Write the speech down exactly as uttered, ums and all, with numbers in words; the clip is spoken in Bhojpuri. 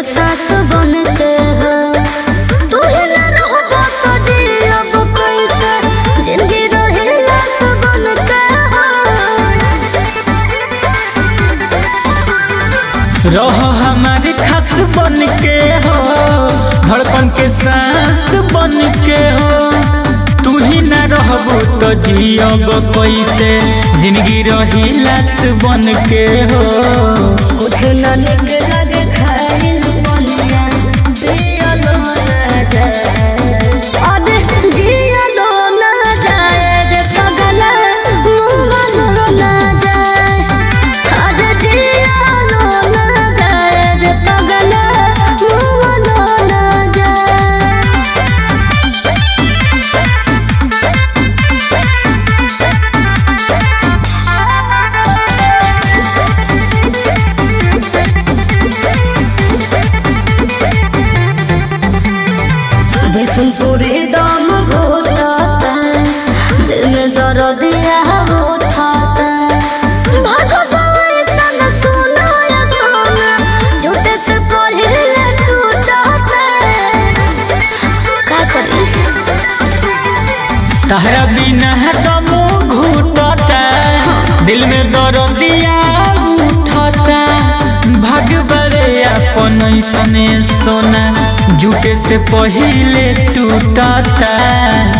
सास बन के हो तू ही न रहबो तो जियब कैसे जिंदगी रही लाश बन के हो रहो हमारे खास बन के हो धड़कन के सांस बन के हो तू ही न रहबो तो जियब कैसे जिंदगी रही लाश बन के हो कुछ न निक लगे खाइल बनिया पियलो न जाए अरे जियलो न जाए रे पगला मुंगलो न जाए अरे जियलो न जाए रे पगला मुंगलो न जाए बिसुनपुरी दम घोटाता दिल में दर्द दिया उठाता भगवान सन सोना या सोना झूठे से पहले टूटाता का करी तहरा बिना दम घुटता दिल में दर्द दिया उठता भगवरे अपन ऐसने सोना झूठे से पहिले टूटता।